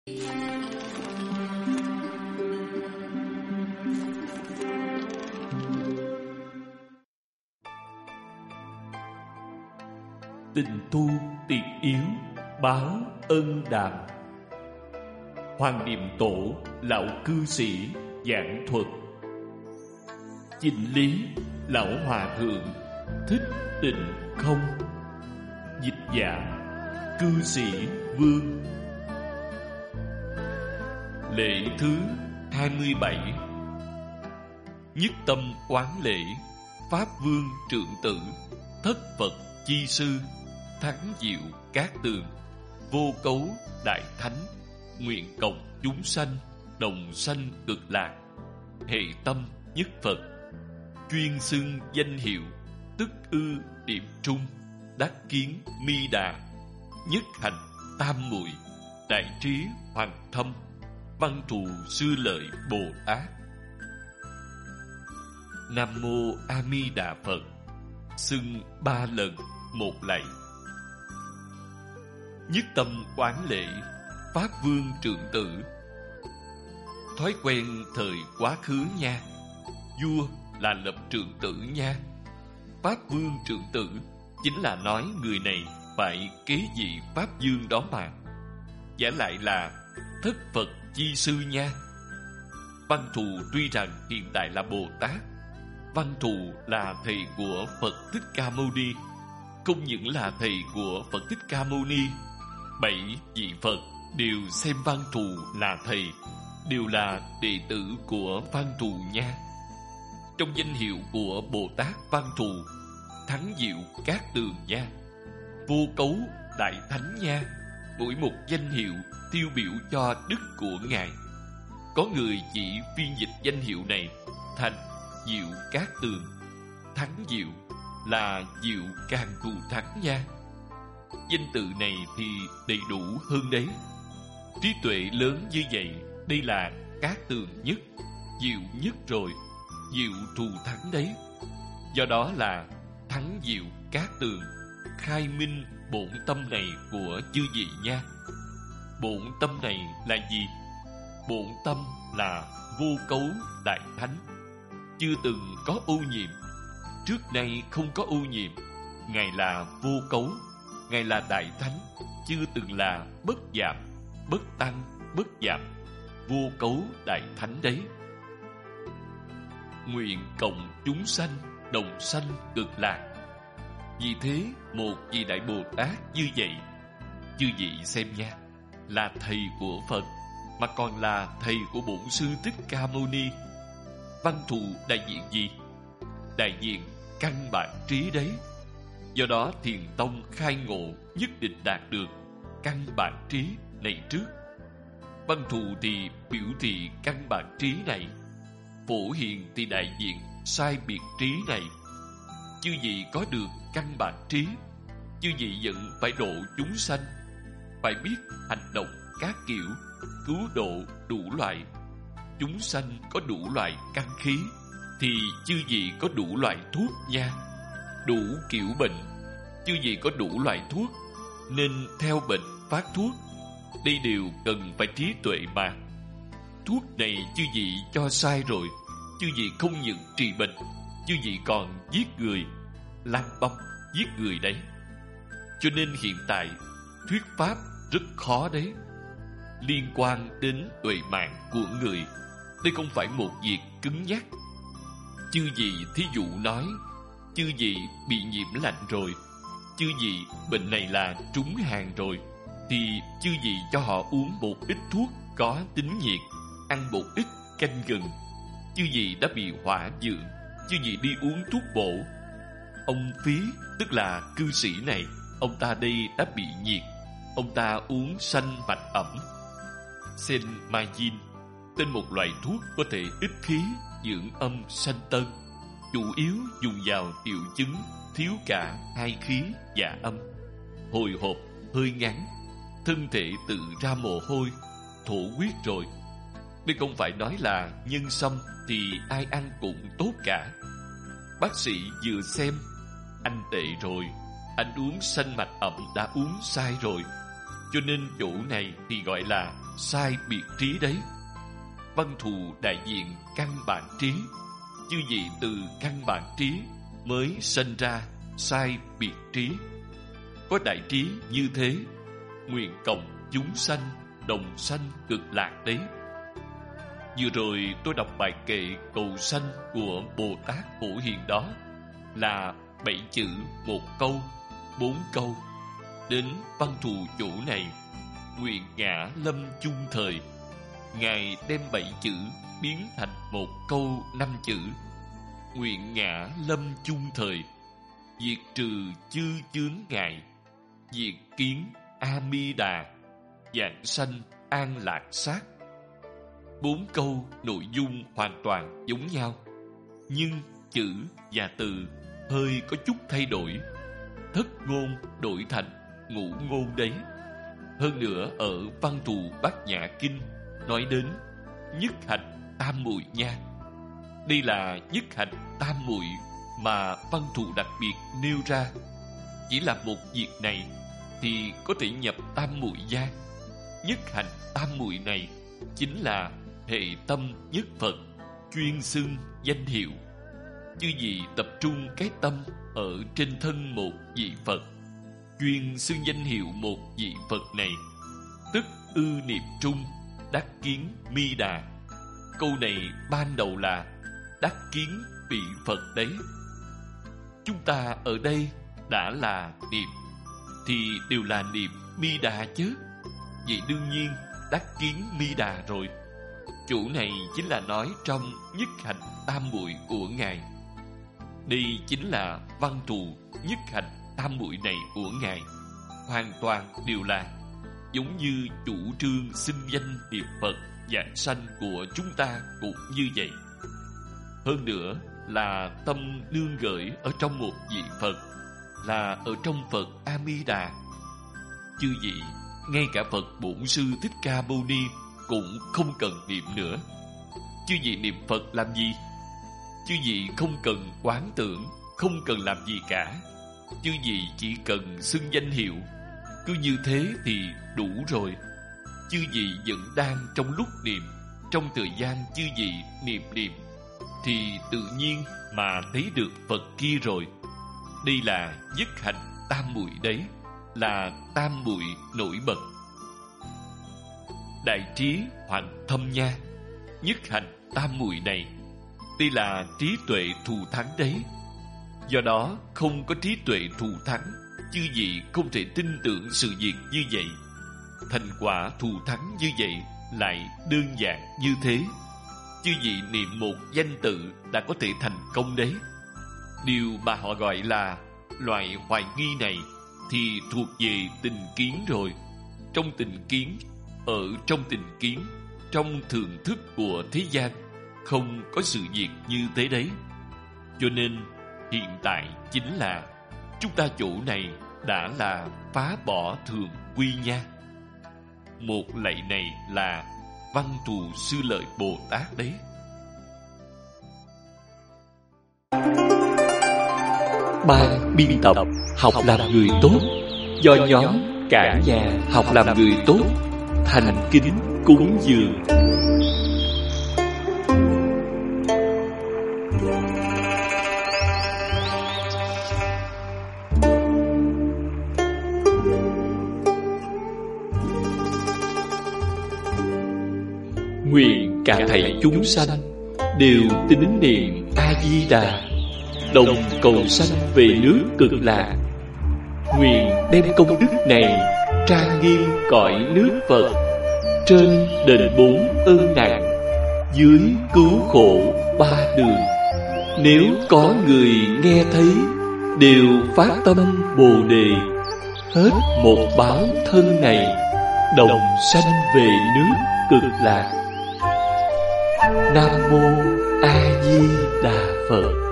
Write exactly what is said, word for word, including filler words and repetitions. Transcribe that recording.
Tình tu tiệt yếu, báo ân đàm. Hoàng Niệm Tổ, lão cư sĩ giảng thuật. Chỉnh lý, lão hòa thượng Thích Định Không. Dịch giả, cư sĩ Vương. Lễ thứ hai mươi bảy. Nhất tâm quán lễ Pháp Vương Trượng Tử, Thất Phật Chi Sư, Thắng Diệu Cát Tường, Vô Cấu Đại Thánh, nguyện cộng chúng sanh đồng sanh cực lạc, hệ tâm nhất Phật, chuyên xưng danh hiệu tức ư điểm trung, đắc kiến mi đà, nhất hành tam muội, đại trí hoàng thâm, văn thù sư lợi Bồ Tát. Nam mô A Di Đà Phật. Xưng ba lần một lạy. Nhất tâm quán lễ Pháp Vương Trượng Tử. Thói quen thời quá khứ nha, vua là lập trượng tử nha. Pháp Vương Trượng Tử chính là nói người này phải kế vị Pháp Vương đó mà. Giả lại là Thất Phật Chi Sư nha. Văn Thù tuy rằng hiện tại là Bồ Tát, Văn Thù là thầy của Phật Thích Ca Mâu Ni. Không những là thầy của Phật Thích Ca Mâu Ni, bảy vị Phật đều xem Văn Thù là thầy, đều là đệ tử của Văn Thù nha. Trong danh hiệu của Bồ Tát Văn Thù, Thắng Diệu Cát Tường nha, Vô Cấu Đại Thánh nha, mỗi một danh hiệu tiêu biểu cho đức của Ngài. Có người chỉ phiên dịch danh hiệu này thành Diệu Cát Tường. Thắng Diệu là Diệu càng cù thắng nha. Danh tự này thì đầy đủ hơn đấy. Trí tuệ lớn như vậy, đây là Cát Tường nhất, Diệu nhất rồi, Diệu thù thắng đấy. Do đó là Thắng Diệu Cát Tường, khai minh bổn tâm này của chư vị nha. Bổn tâm này là gì? Bổn tâm là Vô Cấu Đại Thánh, chưa từng có ô nhiễm, trước nay không có ô nhiễm. Ngài là Vô Cấu, Ngài là Đại Thánh, chưa từng là bất giảm, bất tăng, bất giảm, Vô Cấu Đại Thánh đấy. Nguyện cộng chúng sanh đồng sanh cực lạc. Vì thế một vị Đại Bồ Tát như vậy, chư vị xem nha, là thầy của Phật, mà còn là thầy của Bổn Sư Thích Ca Mâu Ni. Văn Thù đại diện gì? Đại diện căn bản trí đấy. Do đó Thiền Tông khai ngộ nhất định đạt được căn bản trí này trước. Văn Thù thì biểu thị căn bản trí này, Phổ Hiền thì đại diện sai biệt trí này. Chư vị có được căn bản trí, chư vị vẫn phải độ chúng sanh, phải biết hành động các kiểu, cứu độ đủ loại. Chúng sanh có đủ loại căn khí, thì chư vị có đủ loại thuốc nha. Đủ kiểu bệnh, chư vị có đủ loại thuốc, nên theo bệnh phát thuốc. Đây đều cần phải trí tuệ mà. Thuốc này chư vị cho sai rồi, chư vị không những trị bệnh, chư vị còn giết người, lang băm giết người đấy. Cho nên hiện tại thuyết pháp rất khó đấy. Liên quan đến tuệ mạng của người, đây không phải một việc cứng nhắc. Chư vị thí dụ nói, chư vị bị nhiễm lạnh rồi, chư vị bệnh này là trúng hàng rồi, thì chư vị cho họ uống một ít thuốc có tính nhiệt, ăn một ít canh gừng. Chư vị đã bị hỏa dượng, chư vị đi uống thuốc bổ. Ông Phí, tức là cư sĩ này, ông ta đây đã bị nhiệt, ông ta uống sanh mạch ẩm, Senmazin, tên một loại thuốc có thể ích khí, dưỡng âm sanh tân, chủ yếu dùng vào triệu chứng thiếu cả hai khí và âm, hồi hộp, hơi ngắn, thân thể tự ra mồ hôi, thổ huyết rồi. Đây không phải nói là nhân sâm thì ai ăn cũng tốt cả. Bác sĩ vừa xem, anh tệ rồi, anh uống sanh mạch ẩm đã uống sai rồi. Cho nên chỗ này thì gọi là sai biệt trí đấy. Văn thù đại diện căn bản trí. Chư vị từ căn bản trí mới sinh ra sai biệt trí. Có đại trí như thế, nguyện cộng chúng sanh đồng sanh cực lạc đấy. Vừa rồi tôi đọc bài kệ cầu sanh của Bồ Tát Phổ Hiền đó là bảy chữ một câu, bốn câu. Đến văn thù chỗ này, nguyện ngã lâm chung thời, Ngài đem bảy chữ biến thành một câu năm chữ. Nguyện ngã lâm chung thời, diệt trừ chư chướng ngại, diệt kiến A Mi Đà, vãng sanh an lạc sát. Bốn câu nội dung hoàn toàn giống nhau, nhưng chữ và từ hơi có chút thay đổi. Thất ngôn đổi thành ngũ ngôn đấy. Hơn nữa ở văn thù Bát Nhã Kinh nói đến nhất hạnh tam muội nha. Đây là nhất hạnh tam muội mà văn thù đặc biệt nêu ra. Chỉ là một việc này thì có thể nhập tam muội gia. Nhất hạnh tam muội này chính là hệ tâm nhất Phật, chuyên xưng danh hiệu. Chư vị tập trung cái tâm ở trên thân một vị Phật, chuyên xưng danh hiệu một vị Phật này, tức ư niệm trung đắc kiến Mi Đà. Câu này ban đầu là đắc kiến vị Phật đấy. Chúng ta ở đây đã là niệm thì đều là niệm Mi Đà chứ. Vậy đương nhiên đắc kiến Mi Đà rồi. Chỗ này chính là nói trong nhất hạnh tam muội của Ngài. Đây chính là văn thù nhất hạnh tam muội này của Ngài. Hoàn toàn đều là giống như chủ trương xưng danh niệm Phật vãng sanh của chúng ta cũng như vậy. Hơn nữa là tâm nương gửi ở trong một vị Phật, là ở trong Phật A Mi Đà. Chư vị, ngay cả Phật Bổn Sư Thích Ca Mâu Ni cũng không cần niệm nữa. Chư vị niệm Phật làm gì? Chư vị không cần quán tưởng, không cần làm gì cả. Chư vị chỉ cần xưng danh hiệu. Cứ như thế thì đủ rồi. Chư vị vẫn đang trong lúc niệm, trong thời gian chư vị niệm niệm thì tự nhiên mà thấy được Phật kia rồi. Đây là nhất hạnh tam muội đấy, là tam muội nổi bật. Đại trí hoằng thâm nha. Nhất hạnh tam muội này, đây là trí tuệ thù thắng đấy. Do đó không có trí tuệ thù thắng, chư vị không thể tin tưởng sự việc như vậy. Thành quả thù thắng như vậy lại đơn giản như thế. Chư vị niệm một danh tự đã có thể thành công đấy. Điều mà họ gọi là loại hoài nghi này thì thuộc về tình kiến rồi. Trong tình kiến, ở trong tình kiến, trong thưởng thức của thế gian, không có sự việc như thế đấy. Cho nên hiện tại chính là chúng ta chỗ này đã là phá bỏ thường quy nha. Một lạy này là Văn Thù Sư Lợi Bồ Tát đấy. Ban biên tập Học làm người tốt do nhóm Cả Nhà Học làm người tốt thành kính cúng dường. Nguyện cả thảy chúng sanh đều tín niệm A Di Đà, đồng cầu sanh về nước Cực Lạc. Nguyện đem công đức này trang nghiêm cõi nước Phật, trên đền bốn ơn nặng, dưới cứu khổ ba đường. Nếu có người nghe thấy, đều phát tâm Bồ Đề, hết một báo thân này, đồng sanh về nước Cực Lạc. Nam mô A Di Đà Phật.